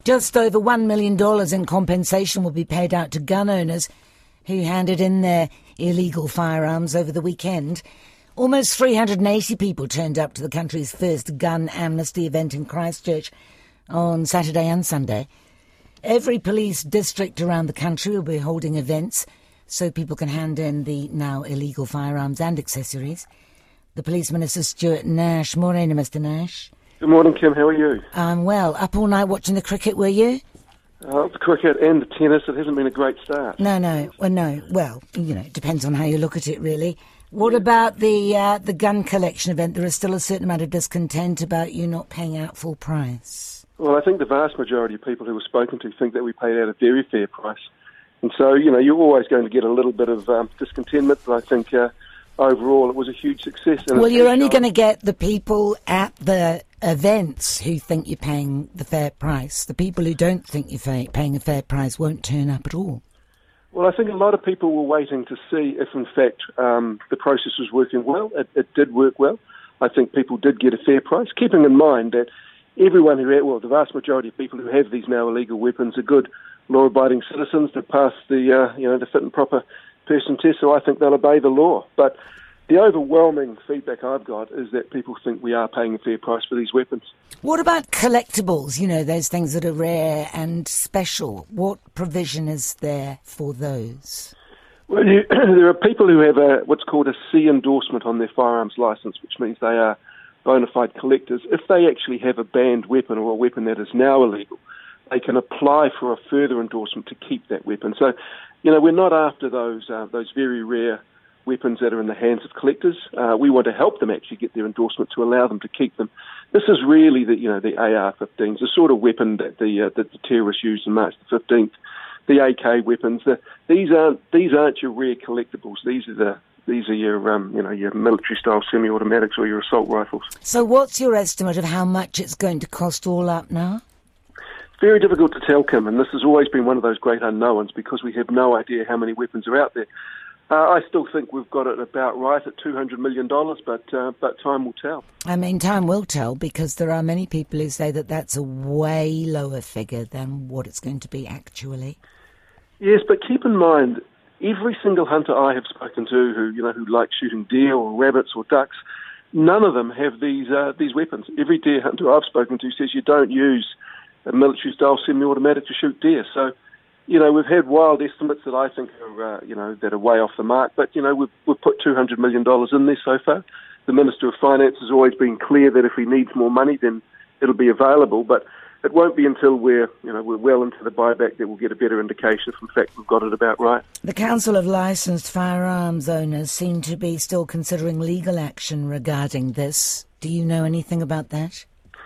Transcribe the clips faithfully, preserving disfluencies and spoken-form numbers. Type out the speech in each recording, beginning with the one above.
Just over one million dollars in compensation will be paid out to gun owners who handed in their illegal firearms over the weekend. Almost three hundred eighty people turned up to the country's first gun amnesty event in Christchurch on Saturday and Sunday. Every police district around the country will be holding events so people can hand in the now illegal firearms and accessories. The Police Minister, Stuart Nash. Morena, Mister Nash. Good morning, Kim. How are you? I'm well. Up all night watching the cricket, were you? Uh, the cricket and the tennis, it hasn't been a great start. No, no. Well, no. Well, you know, it depends on how you look at it, really. What about the uh, the gun collection event? There is still a certain amount of discontent about you not paying out full price. Well, I think the vast majority of people who were spoken to think that we paid out a very fair price. And so, you know, you're always going to get a little bit of um, discontentment, but I think uh, overall it was a huge success. And well, you're only going to get the people at the events who think you're paying the fair price. The people who don't think you're paying a fair price won't turn up at all. Well, I think a lot of people were waiting to see if, in fact, um, the process was working well. It, it did work well. I think people did get a fair price, keeping in mind that everyone who had, well, the vast majority of people who have these now illegal weapons are good, law-abiding citizens that pass the, uh, you know, the fit and proper person test, so I think they'll obey the law. But the overwhelming feedback I've got is that people think we are paying a fair price for these weapons. What about collectibles, you know, those things that are rare and special? What provision is there for those? Well, you, there are people who have a, what's called a C endorsement on their firearms licence, which means they are bona fide collectors. If they actually have a banned weapon or a weapon that is now illegal, they can apply for a further endorsement to keep that weapon. So, you know, we're not after those uh, those very rare weapons that are in the hands of collectors. Uh, we want to help them actually get their endorsement to allow them to keep them. This is really the, you know, the A R fifteens, the sort of weapon that the uh, that the terrorists used on March the fifteenth. The A K weapons. The, these aren't these aren't your rare collectibles. These are the these are your um, you know your military style semi-automatics or your assault rifles. So, what's your estimate of how much it's going to cost all up now? Very difficult to tell, Kim, and this has always been one of those great unknowns because we have no idea how many weapons are out there. Uh, I still think we've got it about right at two hundred million dollars, but uh, but time will tell. I mean, time will tell because there are many people who say that that's a way lower figure than what it's going to be actually. Yes, but keep in mind, every single hunter I have spoken to who you know who likes shooting deer or rabbits or ducks, none of them have these uh, these weapons. Every deer hunter I've spoken to says you don't use a military-style semi-automatic to shoot deer. So, you know, we've had wild estimates that I think are, uh, you know, that are way off the mark. But, you know, we've, we've put two hundred million dollars in there so far. The Minister of Finance has always been clear that if he needs more money, then it'll be available. But it won't be until we're, you know, we're well into the buyback that we'll get a better indication if, in fact, we've got it about right. The Council of Licensed Firearms Owners seem to be still considering legal action regarding this. Do you know anything about that?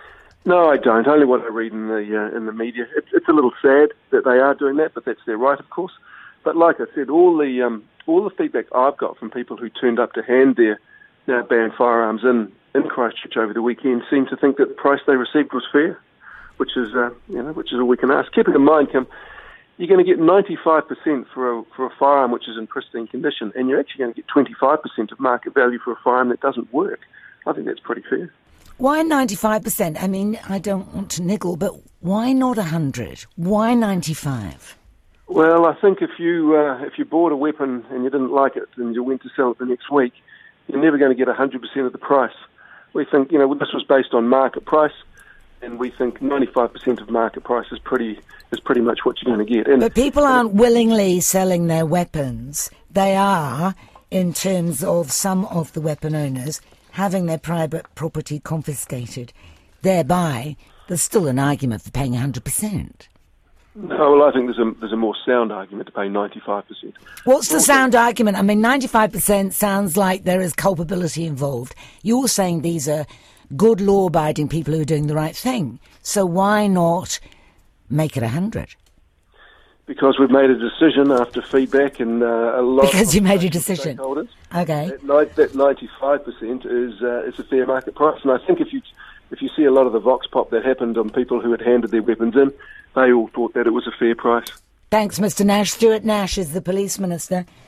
No, I don't. Only what I read in the uh, in the media. It's, it's a little sad that they are doing that, but that's their right, of course. But like I said, all the um, all the feedback I've got from people who turned up to hand their now banned firearms in, in Christchurch over the weekend seem to think that the price they received was fair, which is uh, you know which is all we can ask. Keeping in mind, Kim, you're going to get ninety-five percent for a for a firearm which is in pristine condition, and you're actually going to get twenty-five percent of market value for a firearm that doesn't work. I think that's pretty fair. Why ninety-five percent? I mean, I don't want to niggle, but why not one hundred? Why ninety-five? Well, I think if you uh, if you bought a weapon and you didn't like it and you went to sell it the next week, you're never going to get one hundred percent of the price. We think, you know, this was based on market price, and we think ninety-five percent of market price is pretty is pretty much what you're going to get. And but people aren't willingly selling their weapons. They are, in terms of some of the weapon owners, having their private property confiscated. Thereby, there's still an argument for paying one hundred percent. No, well, I think there's a there's a more sound argument to pay ninety-five percent. What's the sound argument? I mean, ninety-five percent sounds like there is culpability involved. You're saying these are good, law-abiding people who are doing the right thing. So why not make it one hundred? Because we've made a decision after feedback and uh, a lot because of you made a decision. Okay. That, ni- that ninety-five percent is uh, is a fair market price, and I think if you if you see a lot of the vox pop that happened on people who had handed their weapons in, they all thought that it was a fair price. Thanks, Mister Nash. Stuart Nash is the Police Minister.